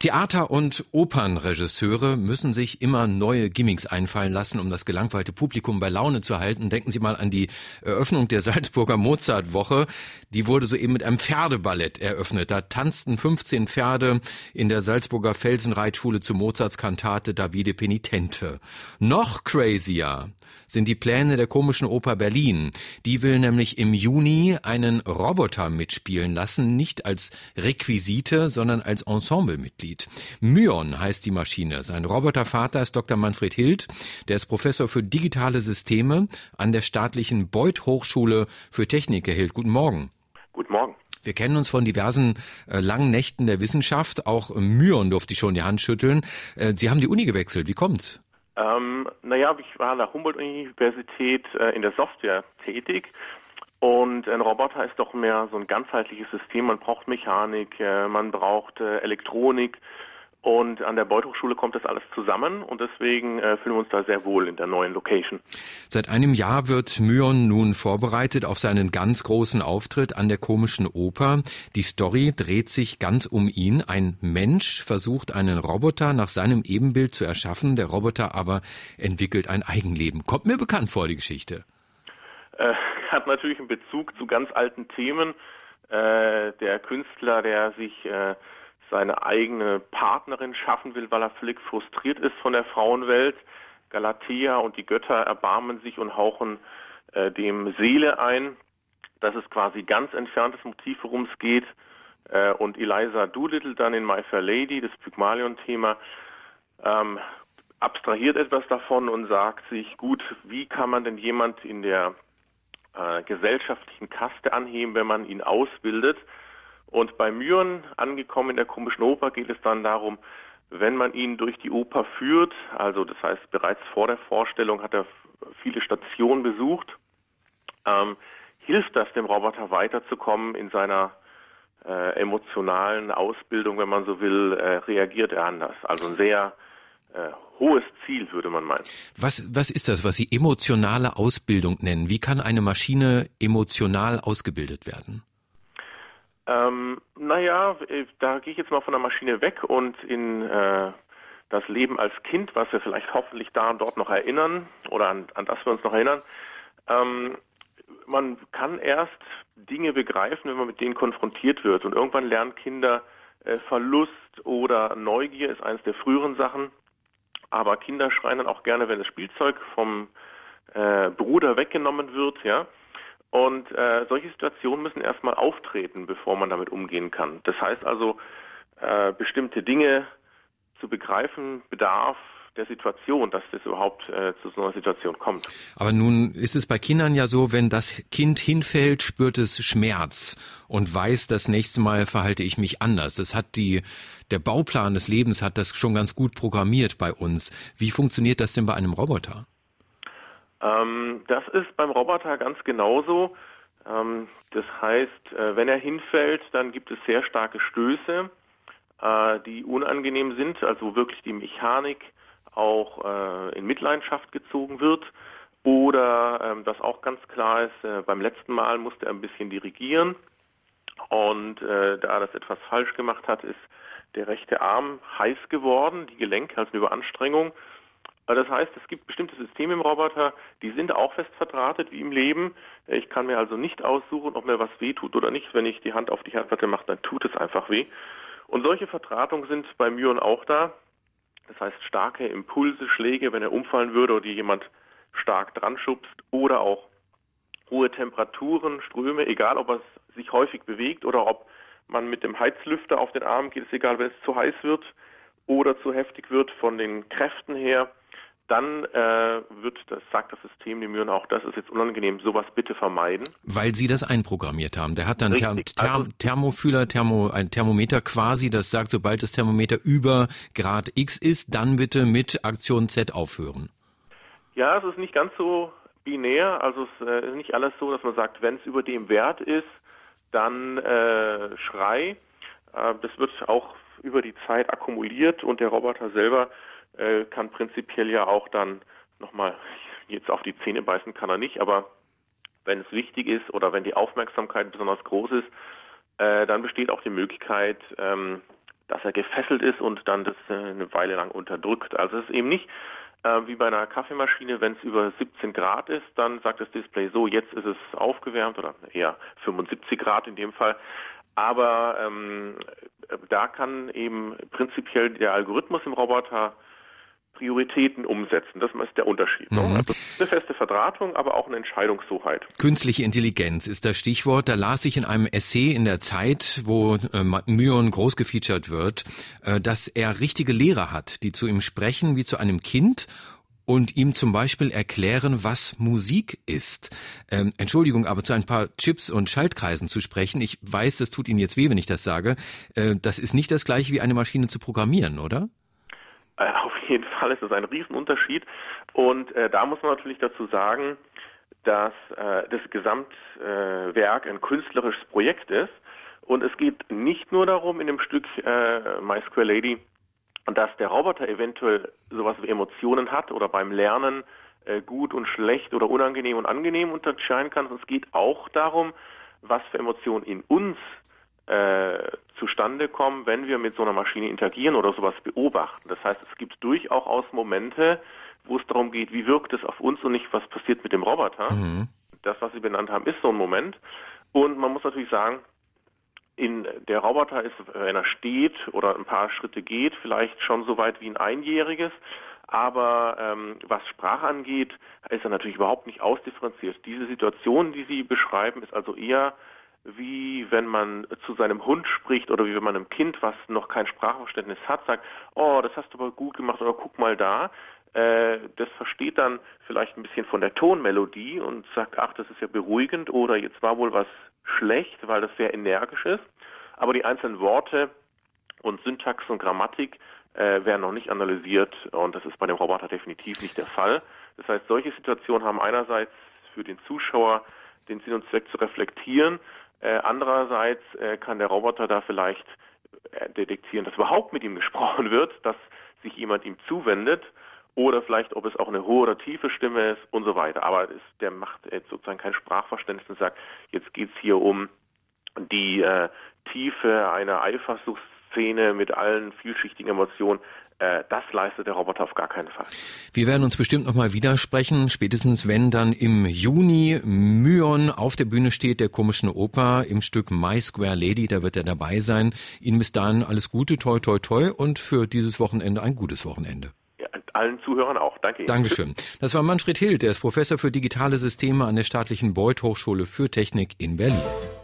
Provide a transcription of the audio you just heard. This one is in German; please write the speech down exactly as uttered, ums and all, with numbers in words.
Theater- und Opernregisseure müssen sich immer neue Gimmicks einfallen lassen, um das gelangweilte Publikum bei Laune zu halten. Denken Sie mal an die Eröffnung der Salzburger Mozartwoche. Die wurde soeben mit einem Pferdeballett eröffnet. Da tanzten fünfzehn Pferde in der Salzburger Felsenreitschule zu Mozarts Kantate Davide Penitente. Noch crazier sind die Pläne der Komischen Oper Berlin. Die will nämlich im Juni einen Roboter mitspielen lassen, nicht als Requisite, sondern als Ensemblemitglied. Myon heißt die Maschine. Sein Robotervater ist Doktor Manfred Hild. Der ist Professor für digitale Systeme an der staatlichen Beuth Hochschule für Technik. Herr Hild, guten Morgen. Guten Morgen. Wir kennen uns von diversen äh, langen Nächten der Wissenschaft. Auch äh, Myon durfte ich schon die Hand schütteln. Äh, Sie haben die Uni gewechselt. Wie kommt's? Ähm, naja, ich war an der Humboldt-Universität äh, in der Software tätig und ein Roboter ist doch mehr so ein ganzheitliches System. Man braucht Mechanik, äh, man braucht äh, Elektronik und an der Beuth Hochschule kommt das alles zusammen und deswegen äh, fühlen wir uns da sehr wohl in der neuen Location. Seit einem Jahr wird Myon nun vorbereitet auf seinen ganz großen Auftritt an der Komischen Oper. Die Story dreht sich ganz um ihn. Ein Mensch versucht, einen Roboter nach seinem Ebenbild zu erschaffen. Der Roboter aber entwickelt ein Eigenleben. Kommt mir bekannt vor, die Geschichte. Äh, hat natürlich einen Bezug zu ganz alten Themen. Äh, der Künstler, der sich äh, seine eigene Partnerin schaffen will, weil er völlig frustriert ist von der Frauenwelt. Galatea und die Götter erbarmen sich und hauchen äh, dem Seele ein. Das ist quasi ganz entferntes Motiv, worum es geht. Äh, und Eliza Doolittle dann in My Fair Lady, das Pygmalion-Thema, ähm, abstrahiert etwas davon und sagt sich, gut, wie kann man denn jemand in der äh, gesellschaftlichen Kaste anheben, wenn man ihn ausbildet? Und bei Myon, angekommen in der Komischen Oper, geht es dann darum, wenn man ihn durch die Oper führt, also das heißt bereits vor der Vorstellung hat er viele Stationen besucht, ähm, hilft das dem Roboter weiterzukommen in seiner äh, emotionalen Ausbildung, wenn man so will, äh, reagiert er anders. Also ein sehr äh, hohes Ziel, würde man meinen. Was, was ist das, was Sie emotionale Ausbildung nennen? Wie kann eine Maschine emotional ausgebildet werden? Ähm, naja, da gehe ich jetzt mal von der Maschine weg und in äh, das Leben als Kind, was wir vielleicht hoffentlich da und dort noch erinnern oder an, an das wir uns noch erinnern. Ähm, man kann erst Dinge begreifen, wenn man mit denen konfrontiert wird und irgendwann lernen Kinder äh, Verlust oder Neugier ist eines der früheren Sachen, aber Kinder schreien dann auch gerne, wenn das Spielzeug vom äh, Bruder weggenommen wird, ja. Und äh, solche Situationen müssen erstmal auftreten, bevor man damit umgehen kann. Das heißt also, äh, bestimmte Dinge zu begreifen bedarf der Situation, dass das überhaupt äh, zu so einer Situation kommt. Aber nun ist es bei Kindern ja so, wenn das Kind hinfällt, spürt es Schmerz und weiß, das nächste Mal verhalte ich mich anders. Das hat die, der Bauplan des Lebens hat das schon ganz gut programmiert bei uns. Wie funktioniert das denn bei einem Roboter? Das ist beim Roboter ganz genauso. Das heißt, wenn er hinfällt, dann gibt es sehr starke Stöße, die unangenehm sind, also wo wirklich die Mechanik auch in Mitleidenschaft gezogen wird. Oder, was auch ganz klar ist, beim letzten Mal musste er ein bisschen dirigieren und da er das etwas falsch gemacht hat, ist der rechte Arm heiß geworden, die Gelenke, also eine Überanstrengung. Das heißt, es gibt bestimmte Systeme im Roboter, die sind auch fest verdrahtet wie im Leben. Ich kann mir also nicht aussuchen, ob mir was weh tut oder nicht. Wenn ich die Hand auf die Herdplatte mache, dann tut es einfach weh. Und solche Verdrahtungen sind bei Myon auch da. Das heißt, starke Impulse, Schläge, wenn er umfallen würde oder die jemand stark dran schubst oder auch hohe Temperaturen, Ströme, egal ob er sich häufig bewegt oder ob man mit dem Heizlüfter auf den Arm geht, ist egal, wenn es zu heiß wird oder zu heftig wird von den Kräften her. Dann äh, wird, das sagt das System, die Myon auch, das ist jetzt unangenehm, sowas bitte vermeiden. Weil Sie das einprogrammiert haben. Der hat dann Ther Ther also, Thermofühler, Thermo, ein Thermometer quasi, das sagt, sobald das Thermometer über Grad X ist, dann bitte mit Aktion Z aufhören. Ja, es ist nicht ganz so binär, also es äh, ist nicht alles so, dass man sagt, wenn es über dem Wert ist, dann äh, Schrei. Äh, das wird auch über die Zeit akkumuliert und der Roboter selber äh, kann prinzipiell ja auch dann nochmal, jetzt auf die Zähne beißen kann er nicht, aber wenn es wichtig ist oder wenn die Aufmerksamkeit besonders groß ist, äh, dann besteht auch die Möglichkeit, ähm, dass er gefesselt ist und dann das eine Weile lang unterdrückt. Also es ist eben nicht äh, wie bei einer Kaffeemaschine, wenn es über siebzehn Grad ist, dann sagt das Display so, jetzt ist es aufgewärmt oder eher fünfundsiebzig Grad in dem Fall. Aber ähm, da kann eben prinzipiell der Algorithmus im Roboter Prioritäten umsetzen. Das ist der Unterschied. Mhm. Ne? Also eine feste Verdrahtung, aber auch eine Entscheidungshoheit. Künstliche Intelligenz ist das Stichwort. Da las ich in einem Essay in der Zeit, wo äh, Myon groß gefeatured wird, äh, dass er richtige Lehrer hat, die zu ihm sprechen wie zu einem Kind und ihm zum Beispiel erklären, was Musik ist. Ähm, Entschuldigung, aber zu ein paar Chips und Schaltkreisen zu sprechen, ich weiß, das tut Ihnen jetzt weh, wenn ich das sage, äh, das ist nicht das Gleiche wie eine Maschine zu programmieren, oder? Auf jeden Fall ist es ein Riesenunterschied und äh, da muss man natürlich dazu sagen, dass äh, das Gesamtwerk äh, ein künstlerisches Projekt ist und es geht nicht nur darum in dem Stück äh, My Square Lady, dass der Roboter eventuell sowas wie Emotionen hat oder beim Lernen äh, gut und schlecht oder unangenehm und angenehm unterscheiden kann. Es geht auch darum, was für Emotionen in uns Äh, zustande kommen, wenn wir mit so einer Maschine interagieren oder sowas beobachten. Das heißt, es gibt durchaus Momente, wo es darum geht, wie wirkt es auf uns und nicht, was passiert mit dem Roboter. Mhm. Das, was Sie benannt haben, ist so ein Moment. Und man muss natürlich sagen, in, der Roboter ist, wenn er steht oder ein paar Schritte geht, vielleicht schon so weit wie ein Einjähriges. Aber ähm, was Sprache angeht, ist er natürlich überhaupt nicht ausdifferenziert. Diese Situation, die Sie beschreiben, ist also eher wie wenn man zu seinem Hund spricht oder wie wenn man einem Kind, was noch kein Sprachverständnis hat, sagt, oh, das hast du aber gut gemacht oder guck mal da. Äh, das versteht dann vielleicht ein bisschen von der Tonmelodie und sagt, ach, das ist ja beruhigend oder jetzt war wohl was schlecht, weil das sehr energisch ist. Aber die einzelnen Worte und Syntax und Grammatik äh, werden noch nicht analysiert und das ist bei dem Roboter definitiv nicht der Fall. Das heißt, solche Situationen haben einerseits für den Zuschauer den Sinn und Zweck zu reflektieren. Äh, andererseits äh, kann der Roboter da vielleicht äh, detektieren, dass überhaupt mit ihm gesprochen wird, dass sich jemand ihm zuwendet oder vielleicht, ob es auch eine hohe oder tiefe Stimme ist und so weiter. Aber es, der macht jetzt sozusagen kein Sprachverständnis und sagt, jetzt geht es hier um die äh, Tiefe einer Eifersuchtsszene mit allen vielschichtigen Emotionen. Das leistet der Roboter auf gar keinen Fall. Wir werden uns bestimmt noch mal widersprechen, spätestens wenn dann im Juni Myon auf der Bühne steht, der Komischen Oper, im Stück My Square Lady, da wird er dabei sein. Ihnen bis dahin alles Gute, toi toi toi und für dieses Wochenende ein gutes Wochenende. Ja, allen Zuhörern auch. Danke Ihnen. Dankeschön. Das war Manfred Hild, der ist Professor für digitale Systeme an der Staatlichen Beuth Hochschule für Technik in Berlin.